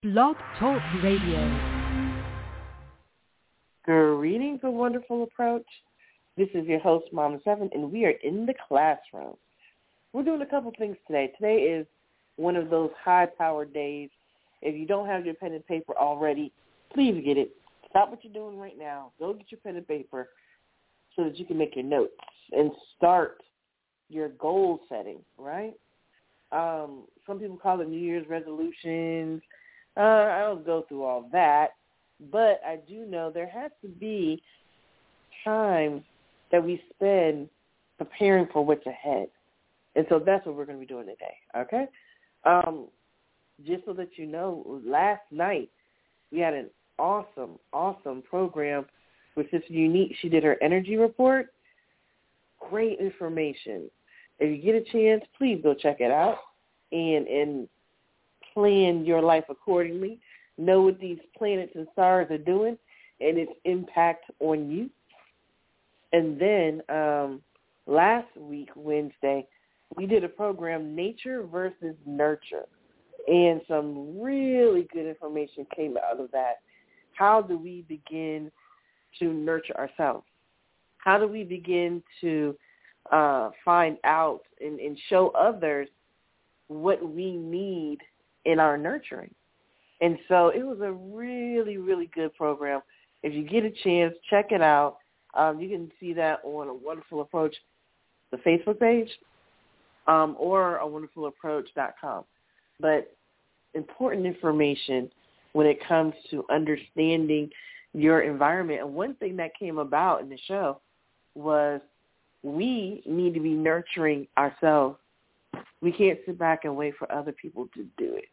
Blog Talk Radio. Greetings, A Wonderful Approach. This is your host, Mama Seven, and we are in the classroom. We're doing a couple things today. Today is one of those high-powered days. If you don't have your pen and paper already, please get it. Stop what you're doing right now. Go get your pen and paper so that you can make your notes and start your goal setting, right? Some people call it New Year's resolutions. I don't go through all that, but I do know there has to be time that we spend preparing for what's ahead. And so that's what we're going to be doing today, okay? Just so that you know, last night we had an awesome program with Sister Unique. She did her energy report. Great information. If you get a chance, please go check it out and plan your life accordingly. Know what these planets and stars are doing and its impact on you. And then last week, Wednesday, we did a program, Nature versus Nurture, and some really good information came out of that. How do we begin to nurture ourselves? How do we begin to find out and show others what we need in our nurturing? And so it was a really, really good program. If you get a chance, check it out. You can see that on A Wonderful Approach, the Facebook page, or awonderfulapproach.com. But important information when it comes to understanding your environment. And one thing that came about in the show was we need to be nurturing ourselves. We can't sit back and wait for other people to do it.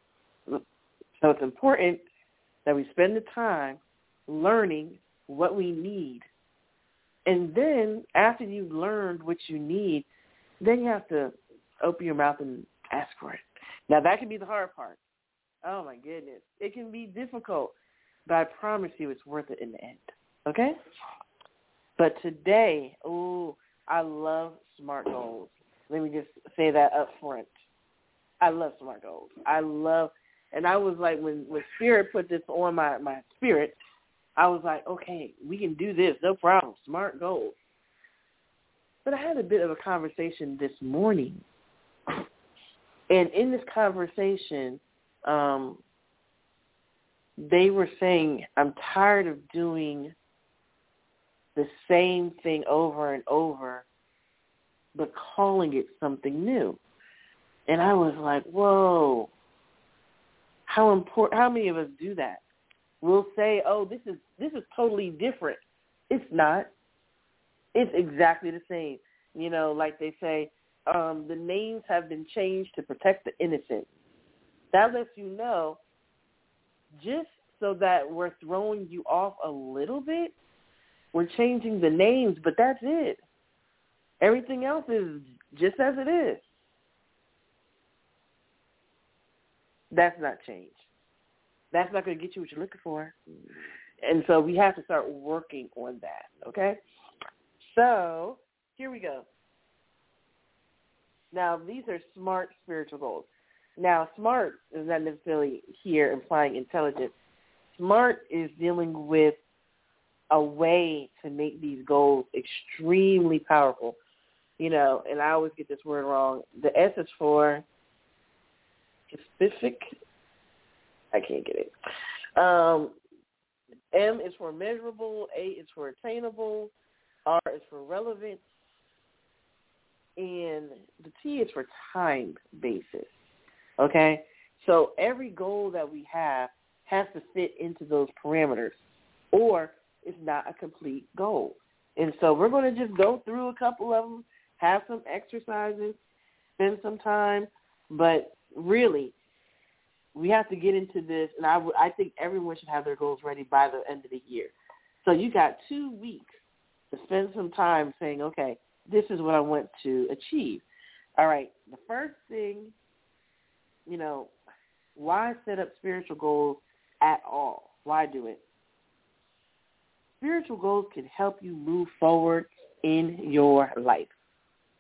So it's important that we spend the time learning what we need. And then after you've learned what you need, then you have to open your mouth and ask for it. Now, that can be the hard part. Oh, my goodness. It can be difficult, but I promise you it's worth it in the end, okay? But today, I love SMART goals. Let me just say that up front. I love SMART goals. And I was like, when Spirit put this on my spirit, I was like, okay, we can do this, no problem, SMART goals. But I had a bit of a conversation this morning. And in this conversation, they were saying, I'm tired of doing the same thing over and over, but calling it something new. And I was like, whoa, how many of us do that? We'll say, oh, this is totally different. It's not. It's exactly the same. You know, like they say, the names have been changed to protect the innocent. That lets you know, just so that we're throwing you off a little bit, we're changing the names, but that's it. Everything else is just as it is. That's not change. That's not going to get you what you're looking for. And so we have to start working on that, okay? So here we go. Now, these are SMART spiritual goals. Now, SMART is not necessarily here implying intelligence. SMART is dealing with a way to make these goals extremely powerful. You know, and I always get this word wrong. The S is for specific. I can't get it. M is for measurable. A is for attainable. R is for relevant. And the T is for time basis. Okay? So every goal that we have has to fit into those parameters, or it's not a complete goal. And so we're going to just go through a couple of them, have some exercises, spend some time, but really, we have to get into this, and I think everyone should have their goals ready by the end of the year. So you got 2 weeks to spend some time saying, okay, this is what I want to achieve. All right, the first thing, you know, why set up spiritual goals at all? Why do it? Spiritual goals can help you move forward in your life.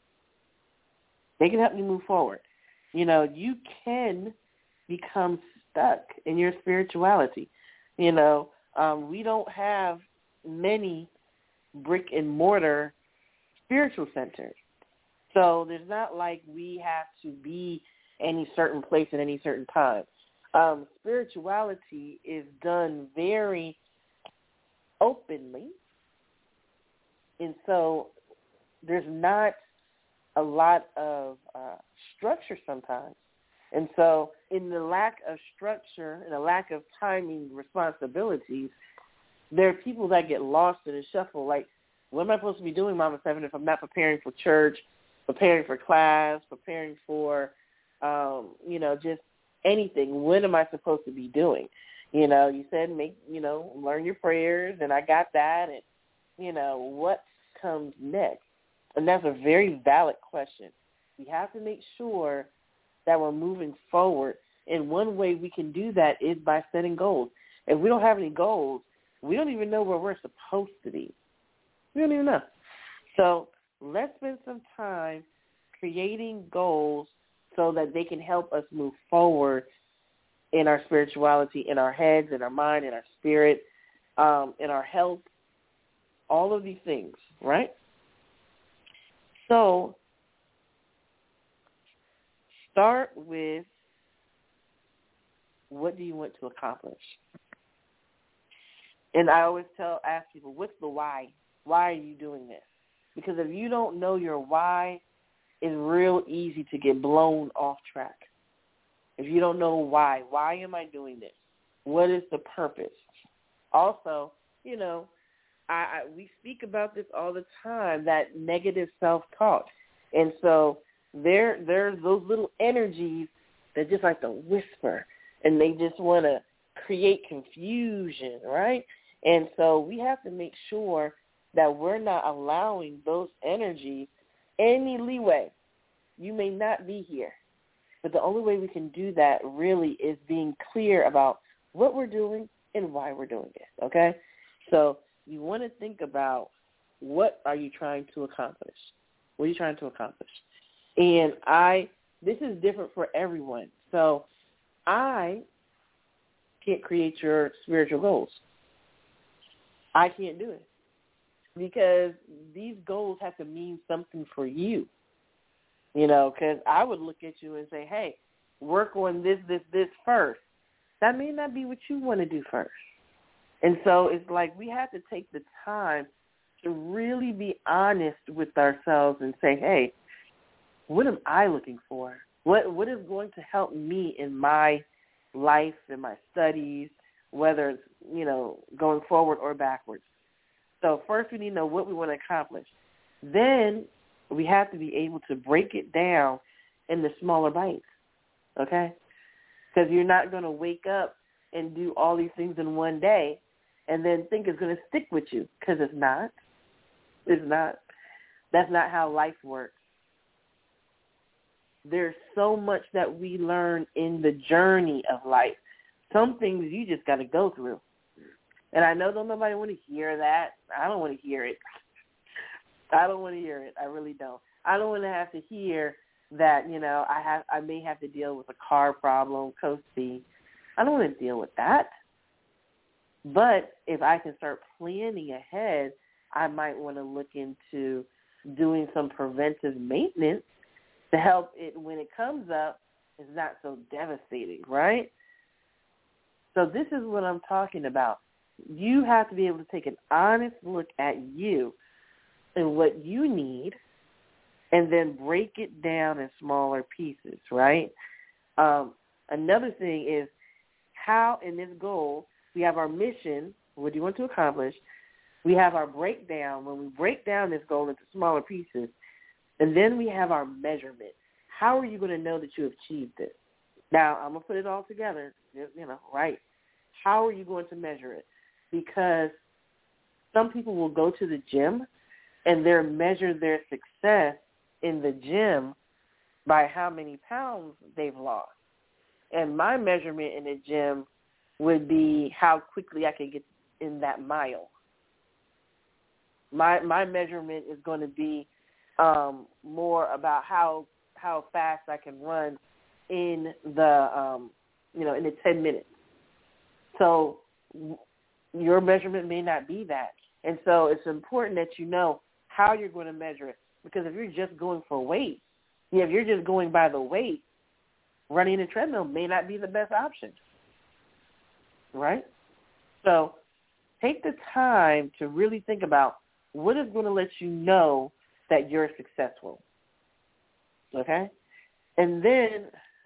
They can help you move forward. You know, you can become stuck in your spirituality. We don't have many brick and mortar spiritual centers. So there's not like we have to be any certain place at any certain time. Spirituality is done very openly, and so there's not a lot of structure sometimes. And so in the lack of structure and the lack of timing responsibilities, there are people that get lost in the shuffle. Like, what am I supposed to be doing, Mama Seven, if I'm not preparing for church, preparing for class, preparing for, just anything? What am I supposed to be doing? You said learn your prayers, and I got that. And, what comes next? And that's a very valid question. We have to make sure that we're moving forward. And one way we can do that is by setting goals. If we don't have any goals, we don't even know where we're supposed to be. We don't even know. So let's spend some time creating goals so that they can help us move forward in our spirituality, in our heads, in our mind, in our spirit, in our health, all of these things, right? So start with, what do you want to accomplish? And I always ask people, what's the why? Why are you doing this? Because if you don't know your why, it's real easy to get blown off track. If you don't know why am I doing this? What is the purpose? Also, we speak about this all the time, that negative self-talk. And so there's those little energies that just like to whisper, and they just want to create confusion, right? And so we have to make sure that we're not allowing those energies any leeway. You may not be here, but the only way we can do that really is being clear about what we're doing and why we're doing it, okay? So you want to think about, what are you trying to accomplish? What are you trying to accomplish? And this is different for everyone. So I can't create your spiritual goals. I can't do it because these goals have to mean something for you, because I would look at you and say, hey, work on this first. That may not be what you want to do first. And so it's like we have to take the time to really be honest with ourselves and say, hey, what am I looking for? What is going to help me in my life, in my studies, whether it's, going forward or backwards? So first we need to know what we want to accomplish. Then we have to be able to break it down into smaller bites, okay? Because you're not going to wake up and do all these things in one day and then think it's going to stick with you, because it's not. It's not. That's not how life works. There's so much that we learn in the journey of life. Some things you just got to go through. And I know don't nobody want to hear that. I don't want to hear it. I don't want to hear it. I really don't. I don't want to have to hear that, I may have to deal with a car problem, Coach C. I don't want to deal with that. But if I can start planning ahead, I might want to look into doing some preventive maintenance to help it when it comes up. It's not so devastating, right? So this is what I'm talking about. You have to be able to take an honest look at you and what you need, and then break it down in smaller pieces, right? Another thing is how in this goal, we have our mission, what do you want to accomplish? We have our breakdown. When we break down this goal into smaller pieces, and then we have our measurement. How are you going to know that you achieved it? Now, I'm going to put it all together, right? How are you going to measure it? Because some people will go to the gym and they'll measure their success in the gym by how many pounds they've lost. And my measurement in the gym would be how quickly I can get in that mile. My measurement is going to be more about how fast I can run in the in the 10 minutes. So your measurement may not be that. And so it's important that you know how you're going to measure it. Because if you're just going for weight, if you're just going by the weight, running a treadmill may not be the best option, right? So take the time to really think about what is going to let you know that you're successful, okay? And then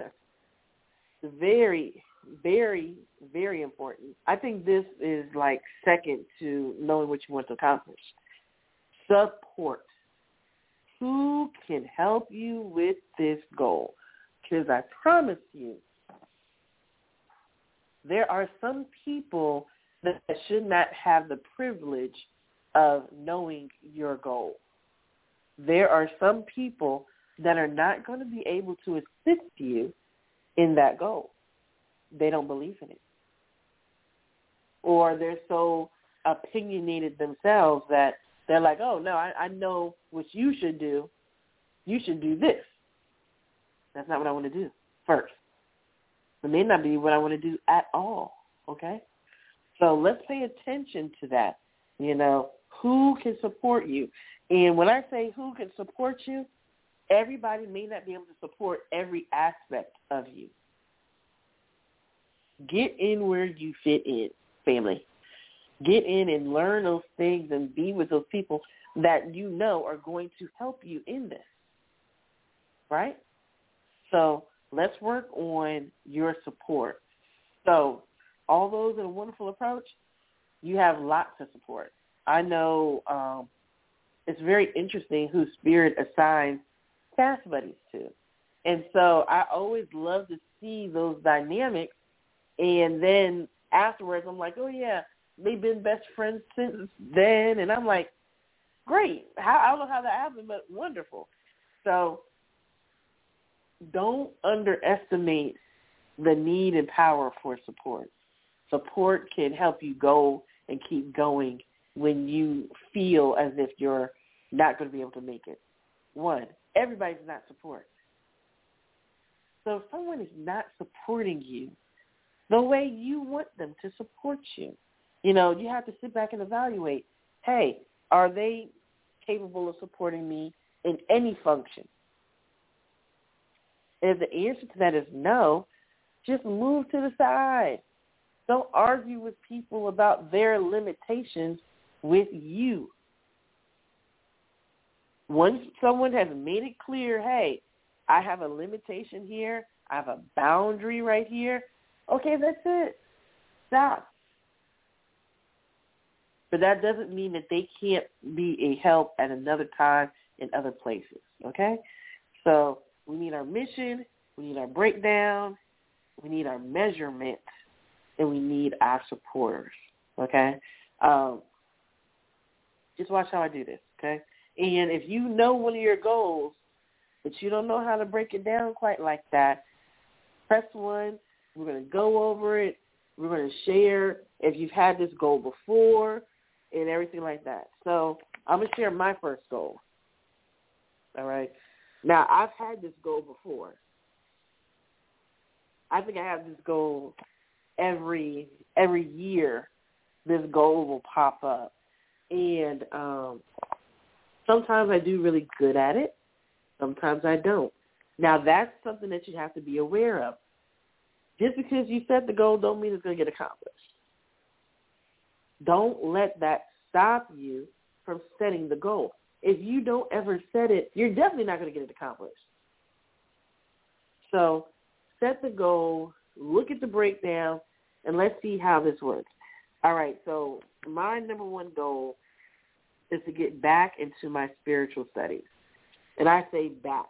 very, very, very important, I think this is like second to knowing what you want to accomplish. Support. Who can help you with this goal? Because I promise you, there are some people that should not have the privilege of knowing your goal. There are some people that are not going to be able to assist you in that goal. They don't believe in it. Or they're so opinionated themselves that they're like, oh, no, I know what you should do. You should do this. That's not what I want to do first. It may not be what I want to do at all, okay? So let's pay attention to that. Who can support you? And when I say who can support you, everybody may not be able to support every aspect of you. Get in where you fit in, family. Get in and learn those things and be with those people that you know are going to help you in this, right? So let's work on your support. So all those in a wonderful approach, you have lots of support. I know it's very interesting who Spirit assigns fast buddies to. And so I always love to see those dynamics. And then afterwards, I'm like, oh, yeah, they've been best friends since then. And I'm like, great. I don't know how that happened, but wonderful. So don't underestimate the need and power for support. Support can help you go and keep going when you feel as if you're not going to be able to make it. One, everybody's not support. So if someone is not supporting you the way you want them to support you, you have to sit back and evaluate, hey, are they capable of supporting me in any function? If the answer to that is no, just move to the side. Don't argue with people about their limitations with you. Once someone has made it clear, hey, I have a limitation here, I have a boundary right here, okay, that's it. Stop. But that doesn't mean that they can't be a help at another time in other places, okay? So we need our mission, we need our breakdown, we need our measurement, and we need our supporters, okay? Just watch how I do this, okay? And if you know one of your goals, but you don't know how to break it down quite like that, press 1. We're going to go over it. We're going to share if you've had this goal before and everything like that. So I'm going to share my first goal, all right? Now, I've had this goal before. I think I have this goal every year. This goal will pop up. And sometimes I do really good at it. Sometimes I don't. Now, that's something that you have to be aware of. Just because you set the goal don't mean it's going to get accomplished. Don't let that stop you from setting the goal. If you don't ever set it, you're definitely not going to get it accomplished. So set the goal, look at the breakdown, and let's see how this works. All right, so my number one goal is to get back into my spiritual studies. And I say back.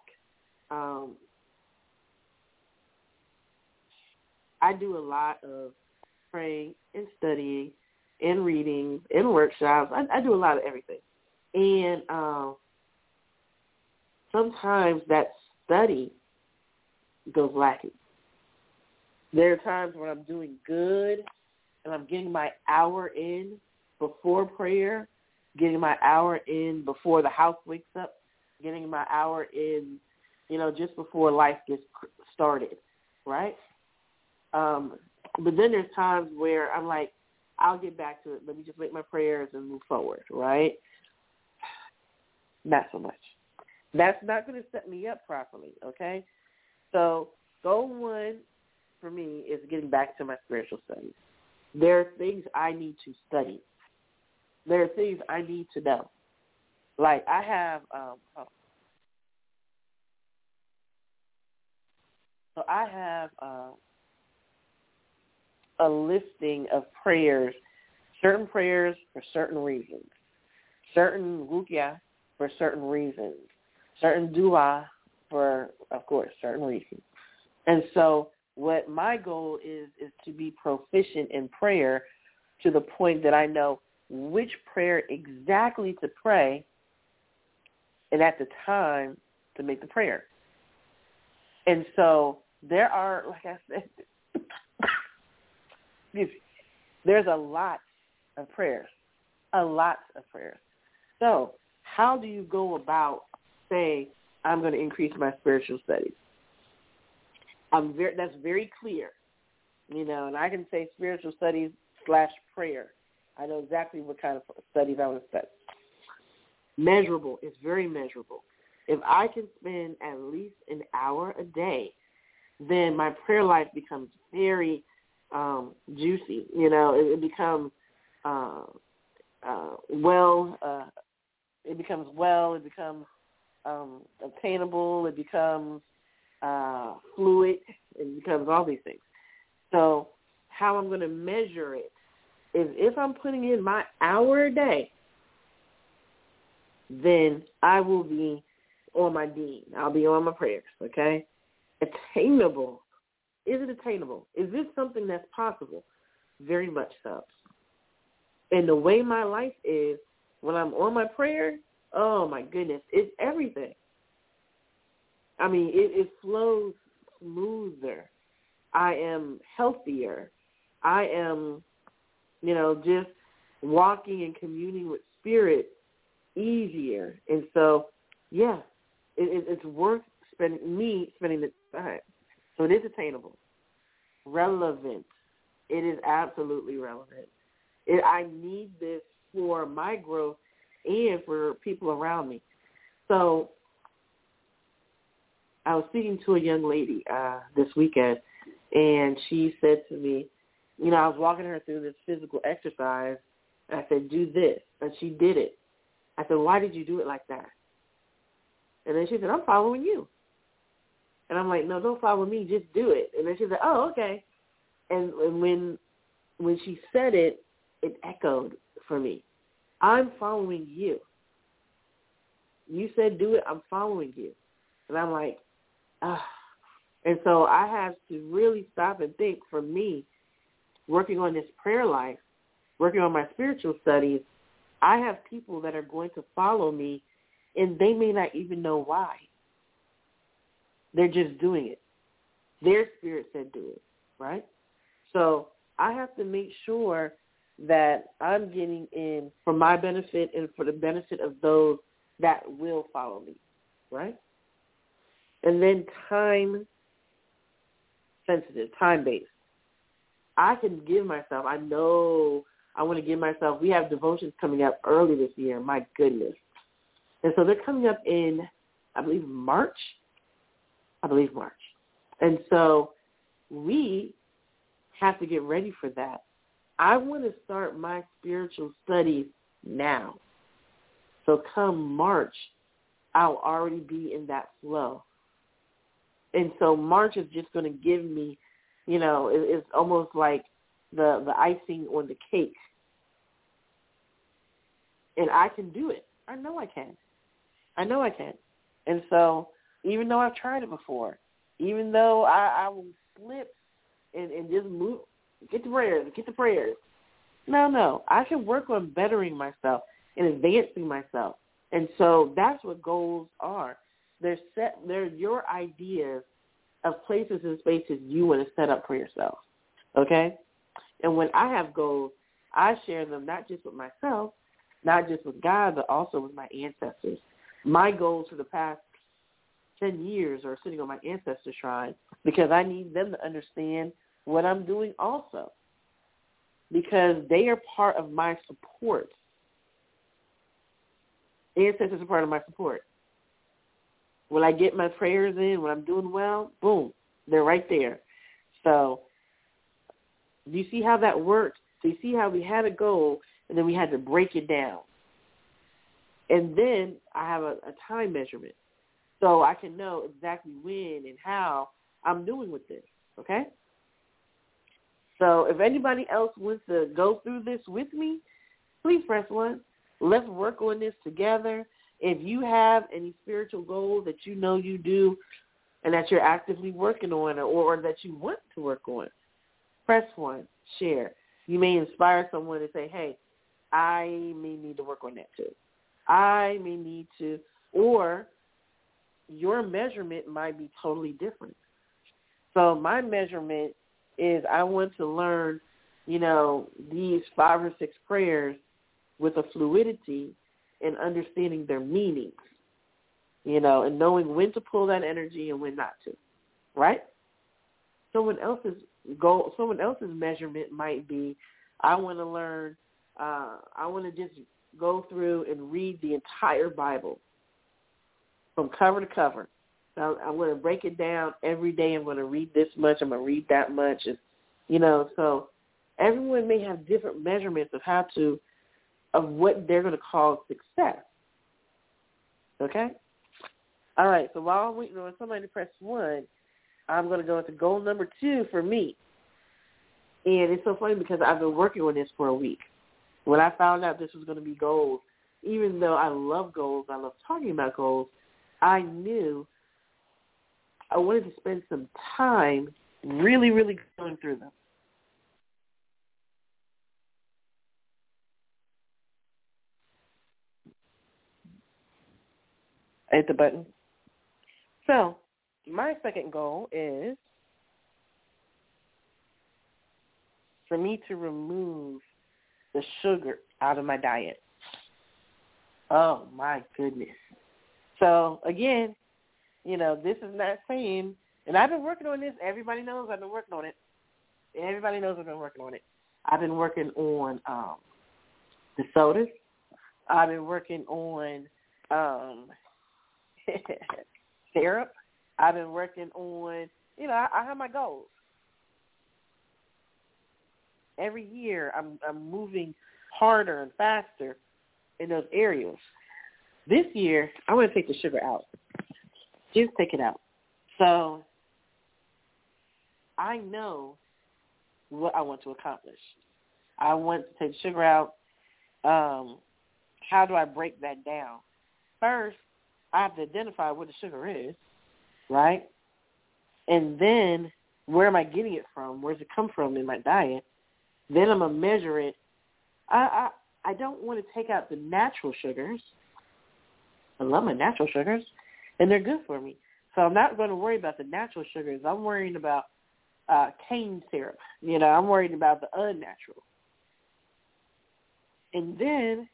I do a lot of praying and studying and reading and workshops. I do a lot of everything. And sometimes that study goes lacking. There are times when I'm doing good and I'm getting my hour in before prayer, getting my hour in before the house wakes up, getting my hour in, just before life gets started, right? But then there's times where I'm like, I'll get back to it. Let me just make my prayers and move forward, right? Not so much. That's not going to set me up properly, okay? So goal one for me is getting back to my spiritual studies. There are things I need to study. There are things I need to know. Like I have, a listing of prayers, certain prayers for certain reasons, certain ruqya for certain reasons, certain dua for, of course, certain reasons. And so what my goal is to be proficient in prayer to the point that I know which prayer exactly to pray and at the time to make the prayer. And so there are, like I said, there's a lot of prayers, So how do you go about saying, I'm going to increase my spiritual studies? That's very clear, and I can say spiritual studies / prayer. I know exactly what kind of studies I want to study. Measurable. It's very measurable. If I can spend at least an hour a day, then my prayer life becomes very juicy. It becomes it becomes obtainable, it becomes fluid, it becomes all these things. So how I'm going to measure it is if I'm putting in my hour a day, then I will be on my deen. I'll be on my prayers, okay? Attainable. Is it attainable? Is this something that's possible? Very much so. And the way my life is, when I'm on my prayer, oh, my goodness, it's everything. I mean, it flows smoother. I am healthier. I am, just walking and communing with spirit easier. And so, yeah, it's worth spending the time. So it is attainable. Relevant. It is absolutely relevant. I need this for my growth and for people around me. So I was speaking to a young lady this weekend, and she said to me, I was walking her through this physical exercise, and I said, do this. And she did it. I said, why did you do it like that? And then she said, I'm following you. And I'm like, no, don't follow me, just do it. And then she said, oh, okay. And when she said it, it echoed for me. I'm following you. You said do it, I'm following you. And I'm like, ah. And so I have to really stop and think, for me, working on this prayer life, working on my spiritual studies, I have people that are going to follow me, and they may not even know why. They're just doing it. Their spirit said do it, right? So I have to make sure that I'm getting in for my benefit and for the benefit of those that will follow me, right? And then time-sensitive, time-based. I can give myself, I know I want to give myself, we have devotions coming up early this year, my goodness. And so they're coming up in, I believe, March. And so we have to get ready for that. I want to start my spiritual studies now. So come March, I'll already be in that flow. And so March is just going to give me, it's almost like the icing on the cake. And I can do it. I know I can. And so even though I've tried it before, even though I will slip and just move, get the prayers. No, I can work on bettering myself and advancing myself. And so that's what goals are. They're your ideas of places and spaces you want to set up for yourself, okay? And when I have goals, I share them not just with myself, not just with God, but also with my ancestors. My goals for the past 10 years are sitting on my ancestor shrine because I need them to understand what I'm doing also, because they are part of my support. Ancestors are part of my support. When I get my prayers in, when I'm doing well, boom, they're right there. So do you see how that works? So you see how we had a goal, and then we had to break it down. And then I have a time measurement, so I can know exactly when and how I'm doing with this, okay? So if anybody else wants to go through this with me, please press 1. Let's work on this together. If you have any spiritual goals that you know you do and that you're actively working on or that you want to work on, press 1, share. You may inspire someone to say, hey, I may need to work on that too. I may need to, or your measurement might be totally different. So my measurement is I want to learn, these 5 or 6 prayers with a fluidity and understanding their meanings, and knowing when to pull that energy and when not to, right? Someone else's measurement might be, I want to learn, I want to just go through and read the entire Bible from cover to cover. Now, I'm going to break it down every day. I'm going to read this much. I'm going to read that much. And, so everyone may have different measurements of what they're going to call success. Okay? All right, so while I'm waiting on somebody to press 1, I'm going to go into goal number 2 for me. And it's so funny because I've been working on this for a week. When I found out this was going to be goals, even though I love goals, I love talking about goals, I knew I wanted to spend some time really, really going through them. I hit the button. So my second goal is for me to remove the sugar out of my diet. Oh, my goodness. So, again, this is not saying, and I've been working on this. Everybody knows I've been working on it. Everybody knows I've been working on it. I've been working on the sodas. I've been working on syrup. I've been working on, I have my goals. Every year I'm moving harder and faster in those areas. This year, I want to take the sugar out. Just take it out. So I know what I want to accomplish. I want to take sugar out. How do I break that down? First, I have to identify what the sugar is, right? And then where am I getting it from? Where does it come from in my diet? Then I'm going to measure it. I don't want to take out the natural sugars. I love my natural sugars, and they're good for me. So I'm not going to worry about the natural sugars. I'm worrying about cane syrup. I'm worried about the unnatural. And then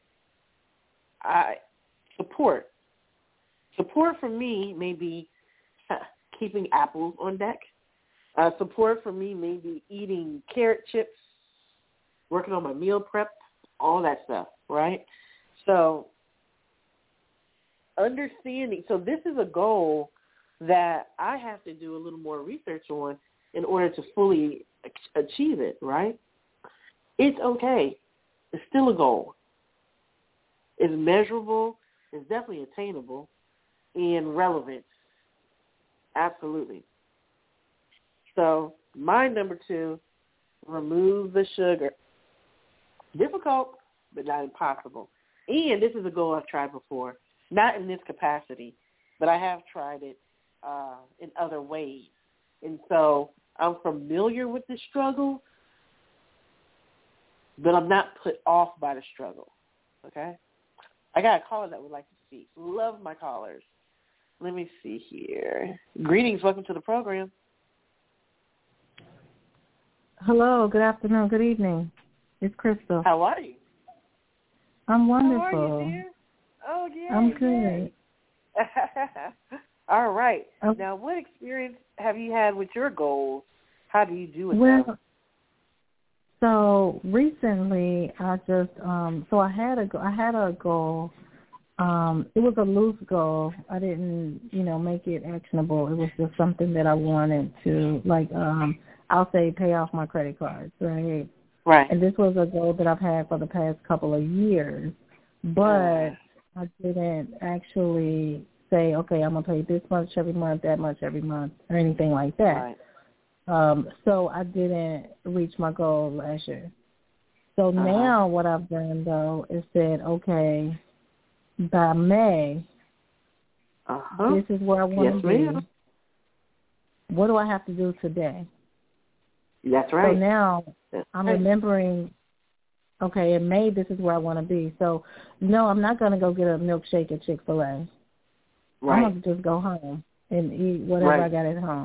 support. Support for me may be keeping apples on deck. Support for me may be eating carrot chips, working on my meal prep, all that stuff, right? So understanding, so this is a goal that I have to do a little more research on in order to fully achieve it, right? It's okay. It's still a goal. It's measurable. It's definitely attainable and relevant. Absolutely. So my number 2, remove the sugar. Difficult, but not impossible. And this is a goal I've tried before, not in this capacity, but I have tried it in other ways. And so I'm familiar with the struggle, but I'm not put off by the struggle, okay? I got a caller that would like to speak. Love my callers. Let me see here. Greetings. Welcome to the program. Hello. Good afternoon. Good evening. It's Crystal. How are you? I'm wonderful. How are you, dear? Oh, yeah. I'm good. All right. Okay. Now, what experience have you had with your goals? How do you do it? Well, so recently I just so I had a goal. It was a loose goal. I didn't, make it actionable. It was just something that I wanted to, like, I'll say pay off my credit cards, right? Right. And this was a goal that I've had for the past couple of years, but I didn't actually say, okay, I'm going to pay this much every month, that much every month, or anything like that. Right. So I didn't reach my goal last year. So now what I've done, though, is said, okay, by May, this is where I want to be. Ma'am. What do I have to do today? That's right. So now I'm remembering, okay, in May, this is where I want to be. So, no, I'm not going to go get a milkshake at Chick-fil-A. Right. I'm going to just go home and eat whatever I got at home.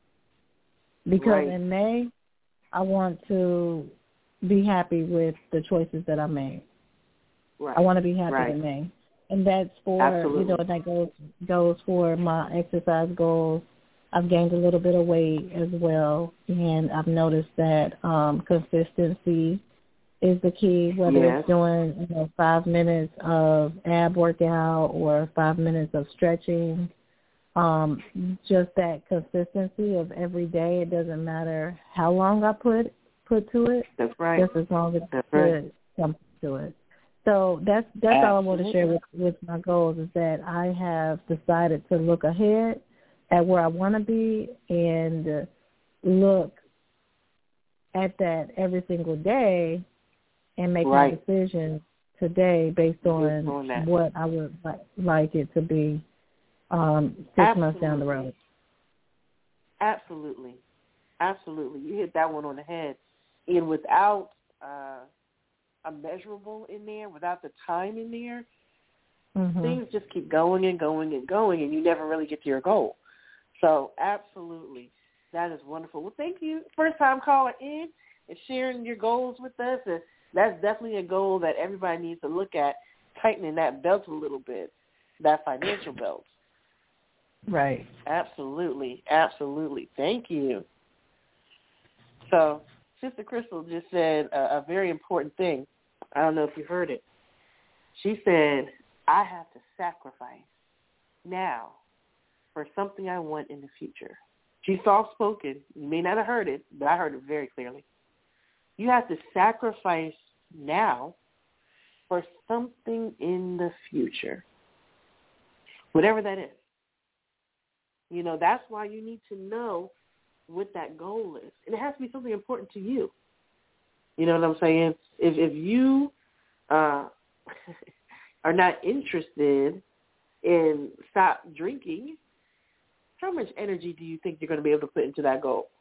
Because in May, I want to be happy with the choices that I made. Right. I want to be happy in May. And that's for, that goes for my exercise goals. I've gained a little bit of weight as well, and I've noticed that consistency is the key, whether it's doing 5 minutes of ab workout or 5 minutes of stretching. Just that consistency of every day. It doesn't matter how long I put to it. That's right. Just as long as I put something to it. So that's all I want to share with my goals, is that I have decided to look ahead at where I want to be and look at that every single day and make my decision today based on what I would like it to be 6 months down the road. Absolutely. Absolutely. You hit that one on the head. And without a measurable in there, without the time in there, things just keep going and going and going, and you never really get to your goal. So absolutely, that is wonderful. Well, thank you. First time calling in and sharing your goals with us. And that's definitely a goal that everybody needs to look at, tightening that belt a little bit, that financial belt. Right. Absolutely. Absolutely. Thank you. So Sister Crystal just said a very important thing. I don't know if you heard it. She said, I have to sacrifice now for something I want in the future. She's soft-spoken. You may not have heard it, but I heard it very clearly. You have to sacrifice now for something in the future, whatever that is. That's why you need to know what that goal is. And it has to be something important to you. You know what I'm saying? If you are not interested in stop drinking, how much energy do you think you're going to be able to put into that goal?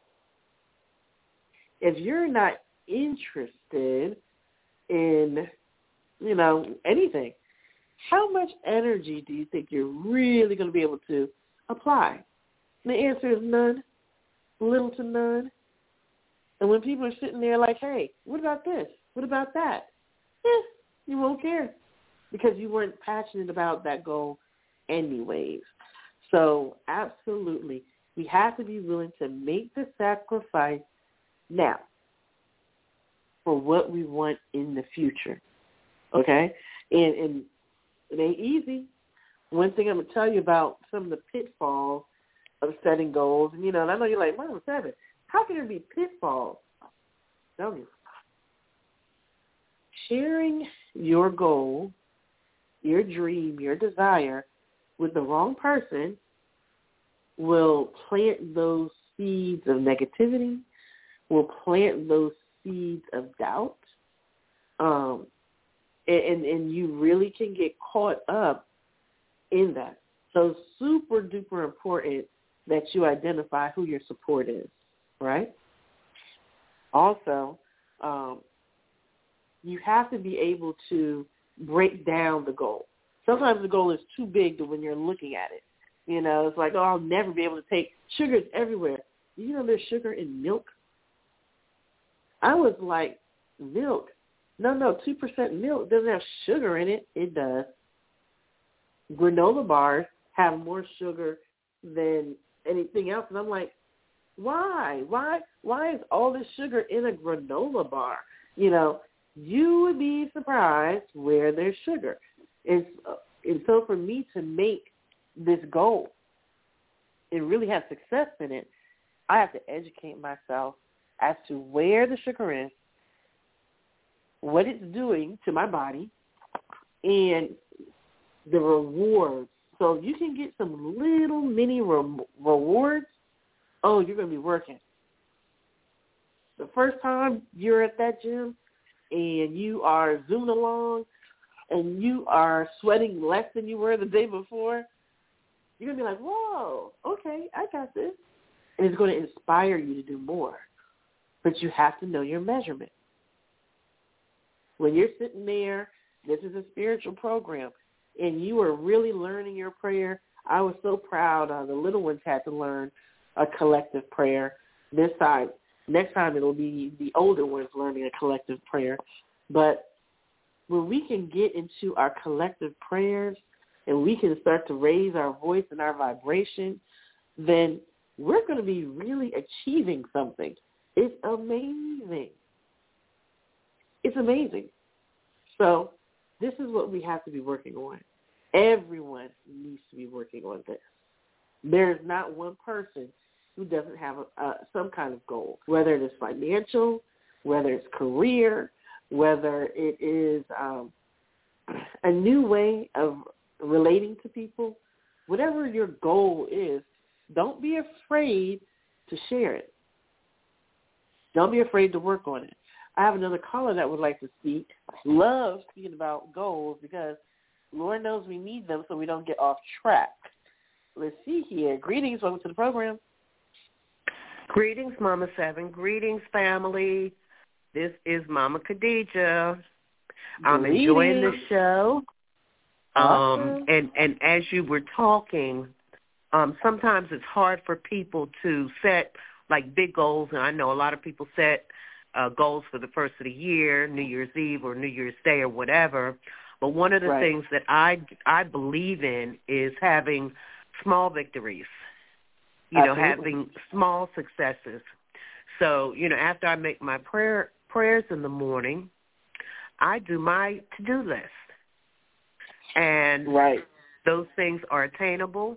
If you're not interested in, anything, how much energy do you think you're really going to be able to apply? And the answer is none, little to none. And when people are sitting there like, hey, what about this? What about that? You won't care because you weren't passionate about that goal anyways. So absolutely, we have to be willing to make the sacrifice now for what we want in the future, okay? And it ain't easy. One thing I'm going to tell you about some of the pitfalls of setting goals, and I know you're like, Mama Seven, how can there be pitfalls? Tell me. Sharing your goal, your dream, your desire with the wrong person will plant those seeds of negativity, will plant those seeds of doubt, and you really can get caught up in that. So super duper important that you identify who your support is, right? Also, you have to be able to break down the goal. Sometimes the goal is too big to when you're looking at it. It's like, I'll never be able to take sugars everywhere. There's sugar in milk? I was like, milk? No, 2% milk doesn't have sugar in it. It does. Granola bars have more sugar than anything else. And I'm like, Why? Why is all this sugar in a granola bar? You would be surprised where there's sugar. And so for me to make this goal and really have success in it, I have to educate myself as to where the sugar is, what it's doing to my body, and the rewards. So you can get some little mini rewards. Oh, you're going to be working. The first time you're at that gym and you are zooming along and you are sweating less than you were the day before, you're going to be like, whoa, okay, I got this. And it's going to inspire you to do more. But you have to know your measurement. When you're sitting there, this is a spiritual program, and you are really learning your prayer. I was so proud. The little ones had to learn a collective prayer this side. Next time it will be the older ones learning a collective prayer. But when we can get into our collective prayers and we can start to raise our voice and our vibration, then we're going to be really achieving something. It's amazing. It's amazing. So this is what we have to be working on. Everyone needs to be working on this. There's not one person who doesn't have some kind of goal, whether it is financial, whether it's career, whether it is a new way of relating to people. Whatever your goal is, don't be afraid to share it. Don't be afraid to work on it. I have another caller that would like to speak. Love speaking about goals because Lord knows we need them so we don't get off track. Let's see here. Greetings. Welcome to the program. Greetings, Mama Seven. Greetings, family. This is Mama Khadija. I'm enjoying the show. Awesome. And as you were talking, sometimes it's hard for people to set like big goals, and I know a lot of people set goals for the first of the year, New Year's Eve or New Year's Day or whatever. But one of the things that I believe in is having small victories, having small successes. So, after I make my prayers in the morning, I do my to-do list. And those things are attainable.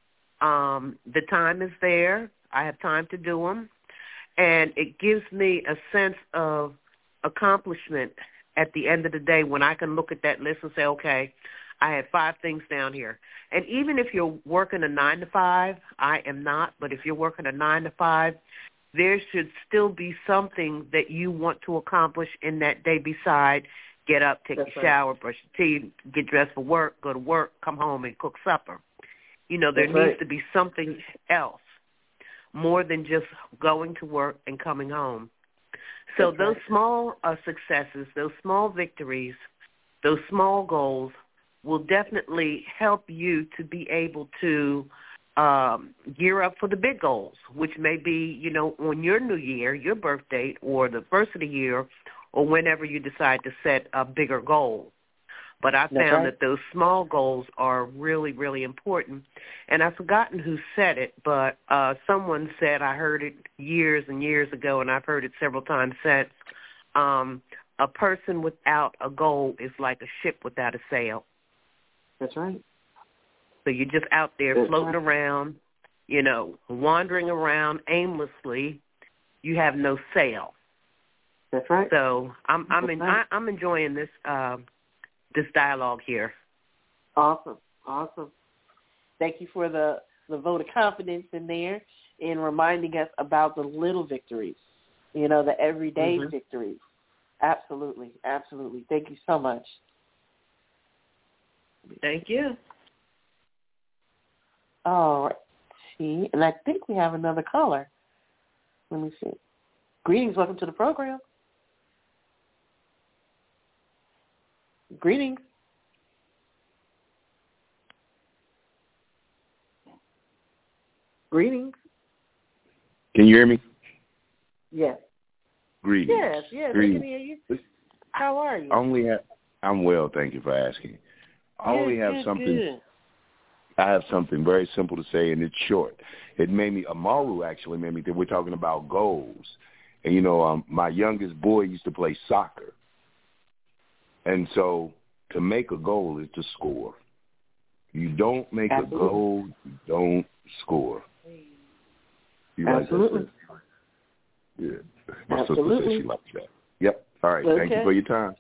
The time is there. I have time to do them. And it gives me a sense of accomplishment at the end of the day when I can look at that list and say, okay, I have 5 things down here. And even if you're working a 9 to 5, I am not, but if you're working a 9 to 5, there should still be something that you want to accomplish in that day beside get up, take a shower, brush your teeth, get dressed for work, go to work, come home and cook supper. There needs to be something else more than just going to work and coming home. So those small successes, those small victories, those small goals will definitely help you to be able to gear up for the big goals, which may be, on your new year, your birth date, or the first of the year, or whenever you decide to set a bigger goal. But I found that those small goals are really, really important. And I've forgotten who said it, but someone said, I heard it years and years ago, and I've heard it several times since, a person without a goal is like a ship without a sail. That's right. So you're just out there floating around, wandering around aimlessly. You have no sail. That's right. So I'm enjoying this this dialogue here. Awesome. Thank you for the vote of confidence in there and reminding us about the little victories, the everyday victories. Absolutely. Thank you so much. Thank you. All right. See, and I think we have another caller. Let me see. Greetings. Welcome to the program. Greetings. Greetings. Can you hear me? Yes. Greetings. Yes. Greetings. I can hear you. How are you? I'm well, thank you for asking. I only have something. I have something very simple to say, and it's short. It made me, Amaru actually made me think we're talking about goals. And, you know, my youngest boy used to play soccer. And so to make a goal is to score. You don't make a goal, you don't score. You Absolutely. Like that? Yeah. My sister said she likes that. Yep. All right. Okay. Thank you for your time.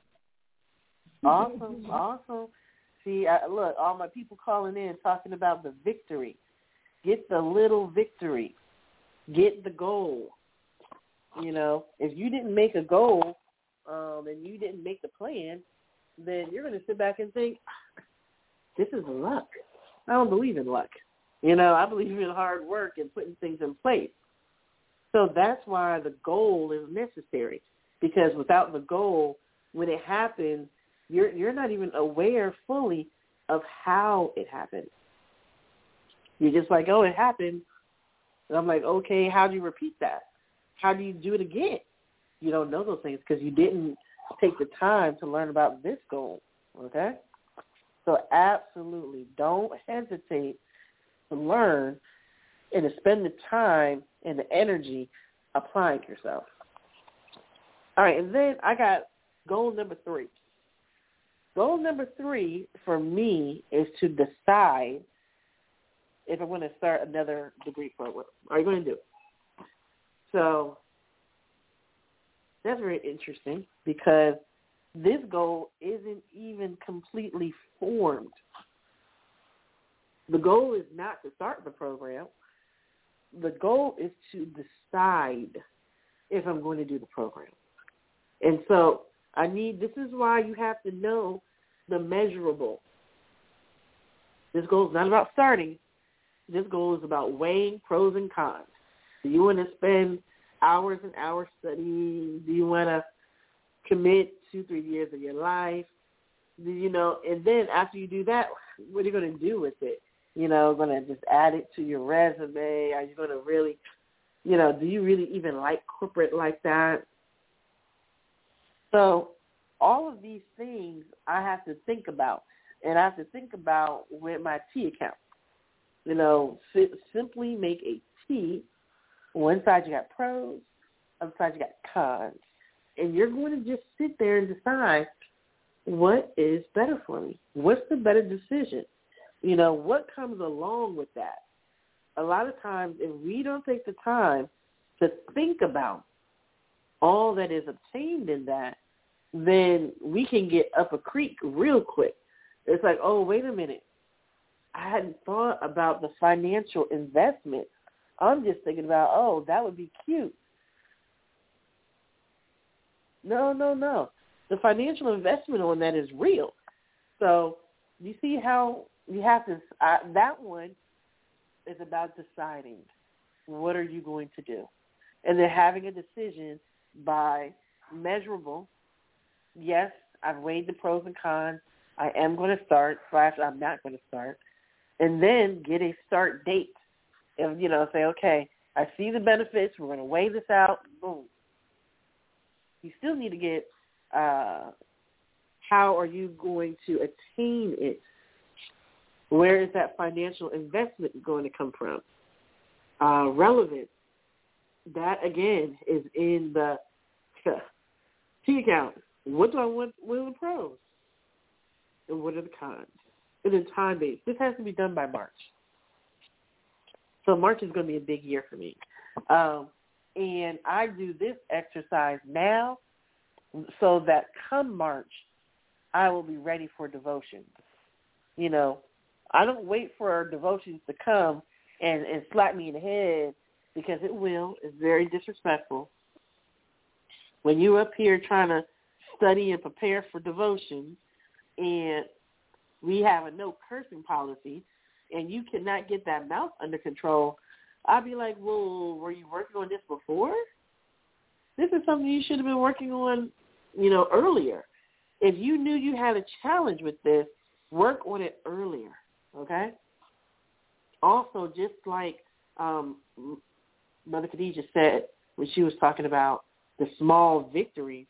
Awesome. See, look, all my people calling in talking about the victory. Get the little victory. Get the goal. You know, if you didn't make a goal and you didn't make the plan, then you're going to sit back and think, this is luck. I don't believe in luck. You know, I believe in hard work and putting things in place. So that's why the goal is necessary, because without the goal, when it happens, you're not even aware fully of how it happened. You're just like, oh, it happened. And I'm like, okay, how do you repeat that? How do you do it again? You don't know those things because you didn't take the time to learn about this goal, okay? So absolutely don't hesitate to learn and to spend the time and the energy applying yourself. All right, and then I got goal number 3. Goal number 3 for me is to decide if I'm going to start another degree program. Are you going to do it? So that's very interesting because this goal isn't even completely formed. The goal is not to start the program. The goal is to decide if I'm going to do the program. And so this is why you have to know the measurable. This goal is not about starting. This goal is about weighing pros and cons. Do you want to spend hours and hours studying? Do you want to commit 2-3 years of your life? And then after you do that, what are you going to do with it? Going to just add it to your resume? Are you going to really, do you really even like corporate like that? So all of these things I have to think about, and I have to think about with my T account. Simply make a T. One side you got pros, other side you got cons. And you're going to just sit there and decide what is better for me. What's the better decision? What comes along with that? A lot of times, if we don't take the time to think about all that is obtained in that, then we can get up a creek real quick. It's like, oh, wait a minute. I hadn't thought about the financial investment. I'm just thinking about, oh, that would be cute. No. The financial investment on that is real. So you see how you have to, that one is about deciding what are you going to do. And then having a decision by measurable. Yes, I've weighed the pros and cons. I am going to start, / I'm not going to start. And then get a start date. And, say, okay, I see the benefits. We're going to weigh this out. Boom. You still need to get how are you going to attain it? Where is that financial investment going to come from? Relevance. That, again, is in the T account. What do I want? What are the pros? And what are the cons? And then time-based. This has to be done by March. So March is going to be a big year for me. And I do this exercise now so that come March, I will be ready for devotions. I don't wait for our devotions to come and slap me in the head, because it will. It's very disrespectful. When you're up here trying to study and prepare for devotions, and we have a no cursing policy, and you cannot get that mouth under control, I'd be like, well, were you working on this before? This is something you should have been working on, earlier. If you knew you had a challenge with this, work on it earlier, okay? Also, just like Mother Khadijah said when she was talking about the small victories,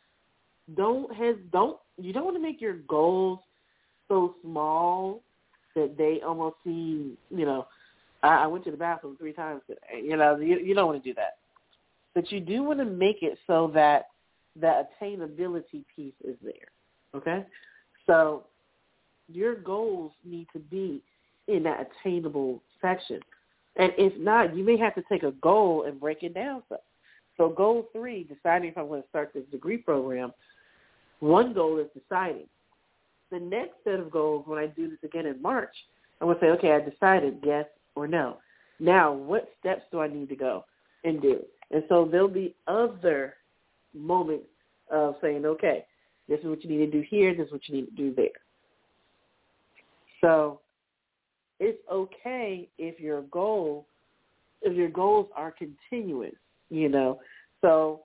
you don't want to make your goals so small that they almost seem, I went to the bathroom 3 times today. You don't want to do that. But you do want to make it so that the attainability piece is there, okay? So your goals need to be in that attainable section. And if not, you may have to take a goal and break it down. So goal 3, deciding if I'm going to start this degree program, one goal is deciding. The next set of goals, when I do this again in March, I'm going to say, okay, I decided yes or no. Now, what steps do I need to go and do? And so there'll be other moments of saying, okay, this is what you need to do here, this is what you need to do there. So it's okay if your goals are continuous, So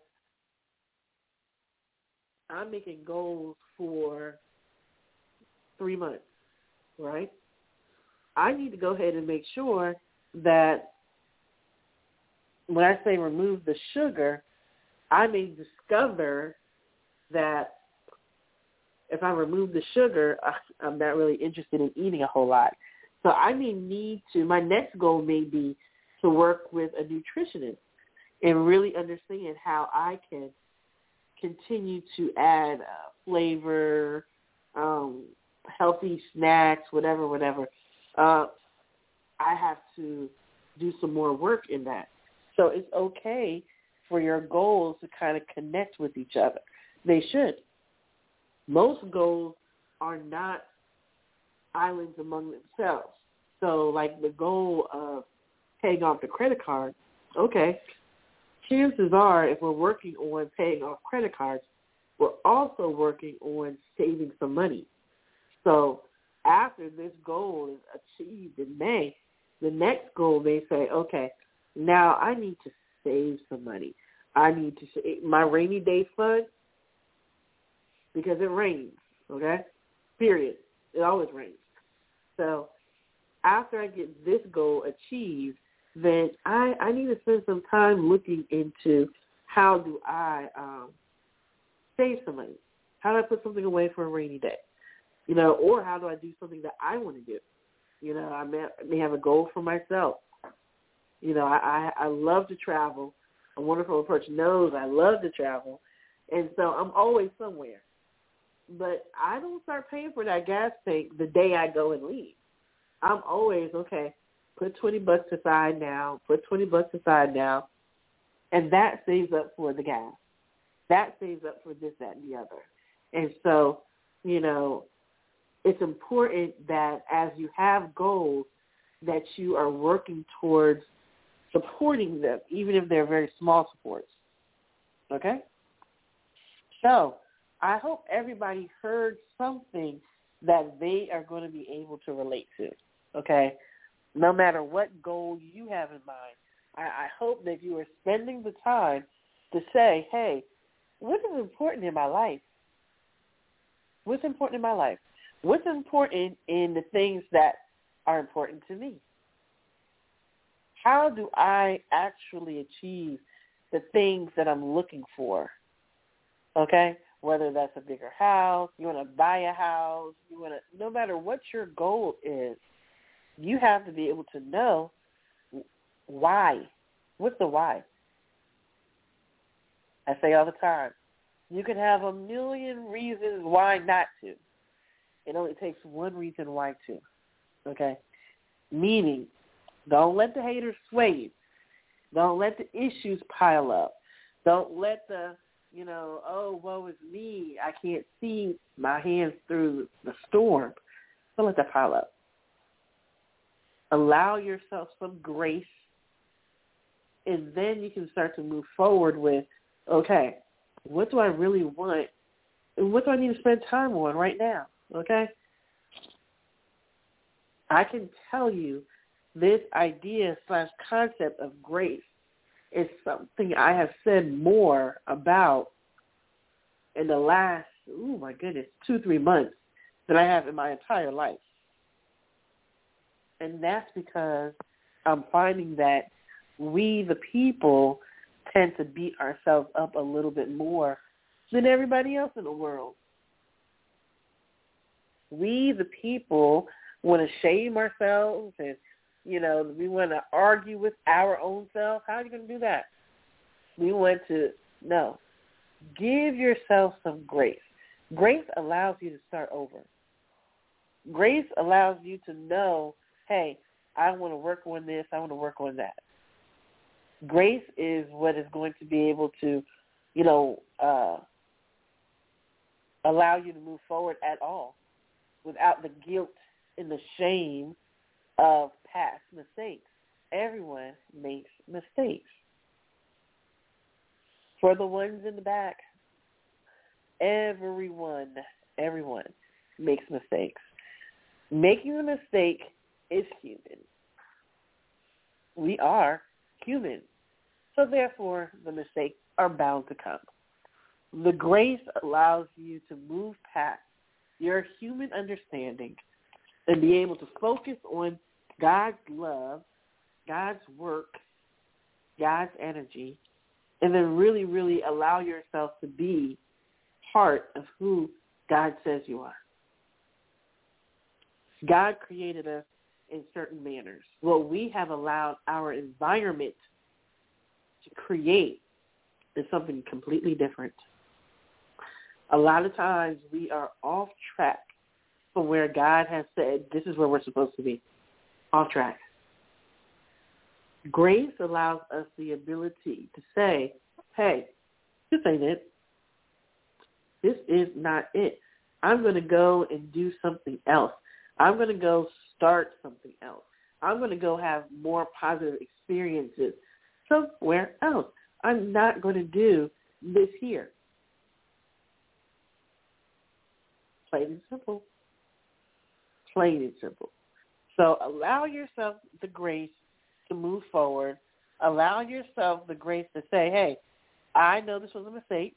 I'm making goals for 3 months, right? I need to go ahead and make sure that when I say remove the sugar, I may discover that if I remove the sugar, I'm not really interested in eating a whole lot. So I may need to, my next goal may be to work with a nutritionist and really understand how I can continue to add flavor, healthy snacks, whatever. I have to do some more work in that. So it's okay for your goals to kind of connect with each other. They should. Most goals are not islands among themselves. So like the goal of paying off the credit card, okay, chances are if we're working on paying off credit cards, we're also working on saving some money. So after this goal is achieved in May, the next goal may say, okay, now I need to save some money. I need to save my rainy day fund because it rains, okay? Period. It always rains. So after I get this goal achieved, then I need to spend some time looking into how do I save some money. How do I put something away for a rainy day? Or how do I do something that I want to do? I may have a goal for myself. I love to travel. A Wonderful Approach knows I love to travel, and so I'm always somewhere. But I don't start paying for that gas tank the day I go and leave. I'm always, okay, put $20 aside now, and that saves up for the gas. That saves up for this, that, and the other. And so, it's important that as you have goals that you are working towards supporting them, even if they're very small supports. Okay? So I hope everybody heard something that they are going to be able to relate to. Okay? No matter what goal you have in mind, I hope that you are spending the time to say, hey, what is important in my life? What's important in my life? What's important in the things that are important to me? How do I actually achieve the things that I'm looking for? Okay? Whether that's a bigger house, you want to buy a house, no matter what your goal is, you have to be able to know why. What's the why? I say all the time, you can have a million reasons why not to. It only takes one reason why to. Okay? Meaning, don't let the haters sway you. Don't let the issues pile up. Don't let the, oh, woe is me. I can't see my hands through the storm. Don't let that pile up. Allow yourself some grace, and then you can start to move forward with, okay, what do I really want, and what do I need to spend time on right now? Okay? I can tell you this idea/concept of grace is something I have said more about in the last, 2-3 months than I have in my entire life. And that's because I'm finding that we, the people, tend to beat ourselves up a little bit more than everybody else in the world. We, the people, want to shame ourselves and, we want to argue with our own self. How are you going to do that? We want to, no. Give yourself some grace. Grace allows you to start over. Grace allows you to know, hey, I want to work on this, I want to work on that. Grace is what is going to be able to, allow you to move forward at all without the guilt and the shame of past mistakes. Everyone makes mistakes. For the ones in the back, everyone makes mistakes. Making a mistake is human. We are human. So therefore, the mistakes are bound to come. The grace allows you to move past your human understanding and be able to focus on God's love, God's work, God's energy, and then really, really allow yourself to be part of who God says you are. God created us in certain manners. What we have allowed our environment to create is something completely different. A lot of times we are off track from where God has said this is where we're supposed to be. Off track. Grace allows us the ability to say, hey, this ain't it. This is not it. I'm going to go and do something else. I'm going to go start something else. I'm going to go have more positive experiences somewhere else. I'm not going to do this here. Plain and simple. Plain and simple. So allow yourself the grace to move forward. Allow yourself the grace to say, hey, I know this was a mistake.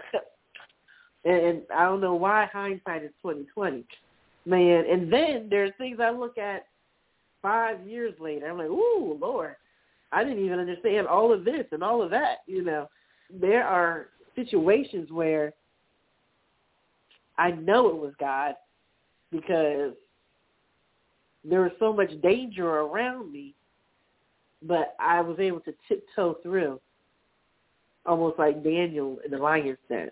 and I don't know why hindsight is 20/20. Man, and then there's things I look at 5 years later. I'm like, ooh, Lord, I didn't even understand all of this and all of that. There are situations where I know it was God because there was so much danger around me, but I was able to tiptoe through, almost like Daniel in the lion's den.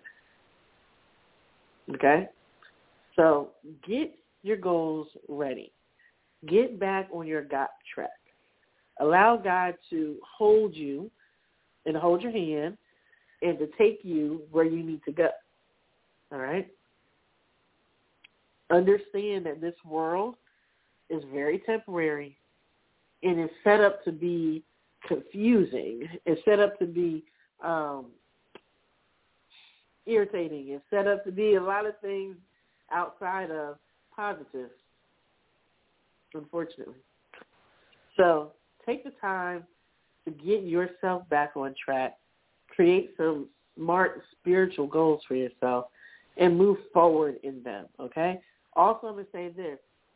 Okay? So get your goals ready. Get back on your God track. Allow God to hold you and hold your hand and to take you where you need to go. All right? Understand that this world is very temporary and is set up to be confusing. It's set up to be irritating. It's set up to be a lot of things outside of positive, unfortunately. So take the time to get yourself back on track, create some smart spiritual goals for yourself, and move forward in them, okay? Also, I'm going to say this.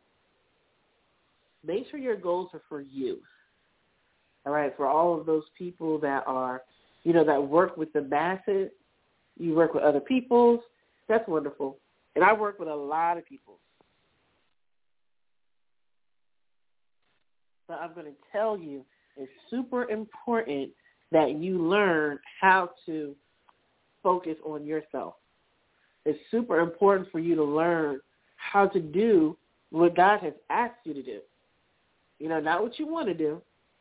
Make sure your goals are for you, all right, for all of those people that are, that work with the masses. You work with other people. That's wonderful. And I work with a lot of people. So I'm going to tell you, it's super important that you learn how to focus on yourself. It's super important for you to learn how to do what God has asked you to do. Not what you want to do.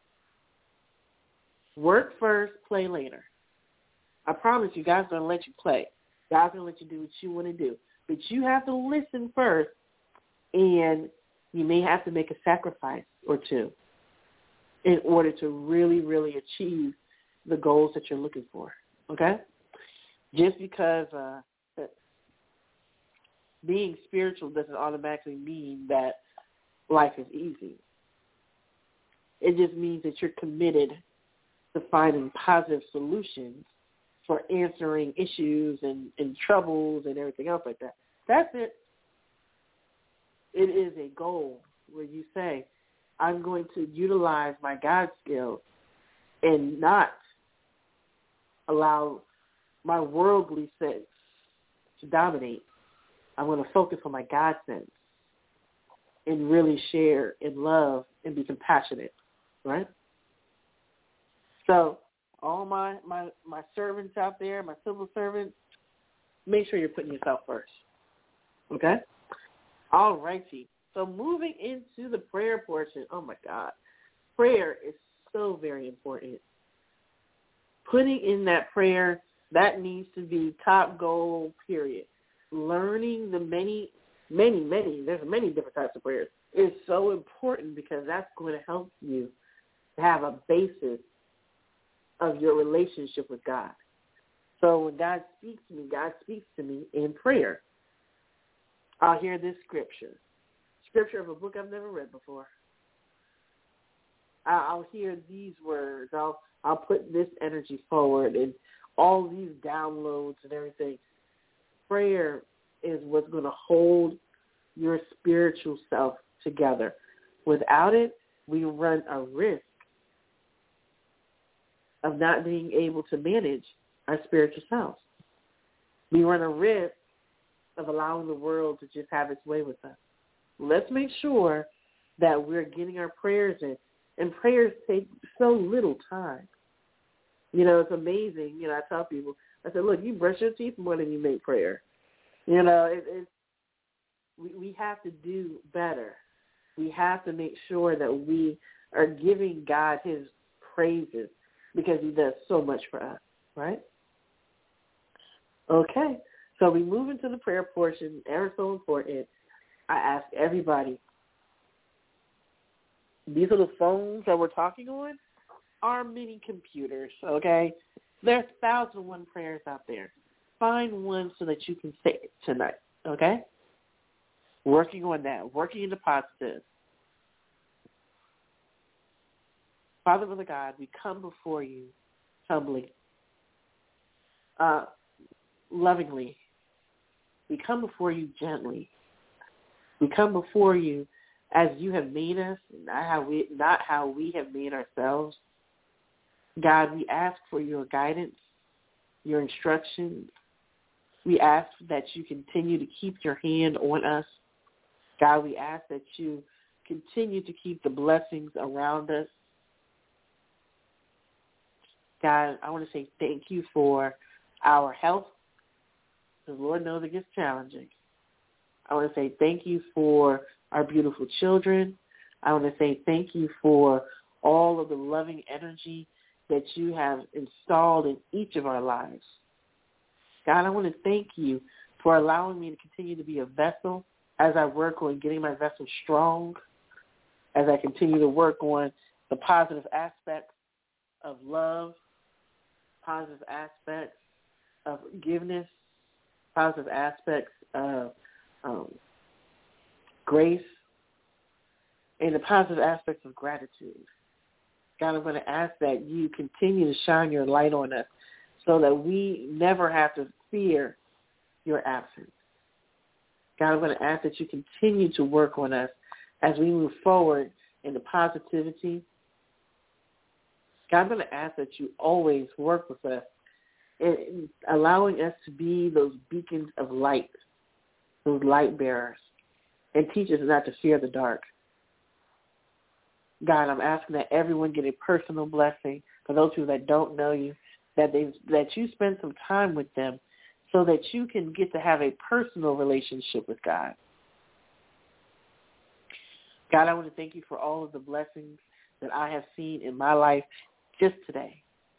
Work first, play later. I promise you, God's going to let you play. God's going to let you do what you want to do. But you have to listen first, and you may have to make a sacrifice or two in order to really, really achieve the goals that you're looking for, okay? Just because being spiritual doesn't automatically mean that life is easy. It just means that you're committed to finding positive solutions for answering issues and troubles and everything else like that. That's it. It is a goal where you say, I'm going to utilize my God skills and not allow my worldly sense to dominate. I'm going to focus on my God sense. and really share and love and be compassionate, right? So all my servants out there, my civil servants, make sure you're putting yourself first, okay? All righty. So moving into the prayer portion, oh, my God. Prayer is so very important. Putting in that prayer, that needs to be top goal, period. Learning the many, there's many different types of prayers, is so important because that's going to help you to have a basis of your relationship with God. So when God speaks to me in prayer. I'll hear this scripture of a book I've never read before. I'll hear these words. I'll put this energy forward and all these downloads and everything. Prayer is what's going to hold your spiritual self together. Without it, we run a risk of not being able to manage our spiritual selves. We run a risk of allowing the world to just have its way with us. Let's make sure that we're getting our prayers in. And prayers take so little time. You know, it's amazing. You know, I tell people, I said, look, you brush your teeth more than you make prayer. You know, we have to do better. We have to make sure that we are giving God his praises because he does so much for us, right? Okay, so we move into the prayer portion, ever so important. I ask everybody, these little phones that we're talking on are mini computers, okay? There's 1,001 prayers out there. Find one so that you can say it tonight, okay? Working on that, working in the positive. Father, Mother God, we come before you humbly, lovingly. We come before you gently. We come before you as you have made us, not how we have made ourselves. God, we ask for your guidance, your instructions. We ask that you continue to keep your hand on us. God, we ask that you continue to keep the blessings around us. God, I want to say thank you for our health. The Lord knows it gets challenging. I want to say thank you for our beautiful children. I want to say thank you for all of the loving energy that you have installed in each of our lives. God, I want to thank you for allowing me to continue to be a vessel as I work on getting my vessel strong, as I continue to work on the positive aspects of love, positive aspects of forgiveness, positive aspects of grace, and the positive aspects of gratitude. God, I'm going to ask that you continue to shine your light on us so that we never have to fear your absence. God, I'm going to ask that you continue to work on us as we move forward in the positivity. God, I'm going to ask that you always work with us in allowing us to be those beacons of light, those light bearers, and teach us not to fear the dark. God, I'm asking that everyone get a personal blessing. For those people that don't know you, that you spend some time with them so that you can get to have a personal relationship with God. God, I want to thank you for all of the blessings that I have seen in my life just today,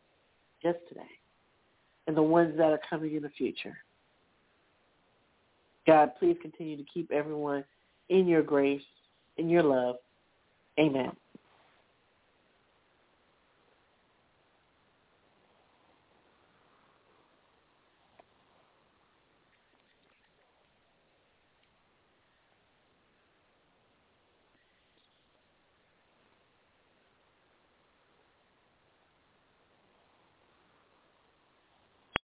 and the ones that are coming in the future. God, please continue to keep everyone in your grace, in your love. Amen.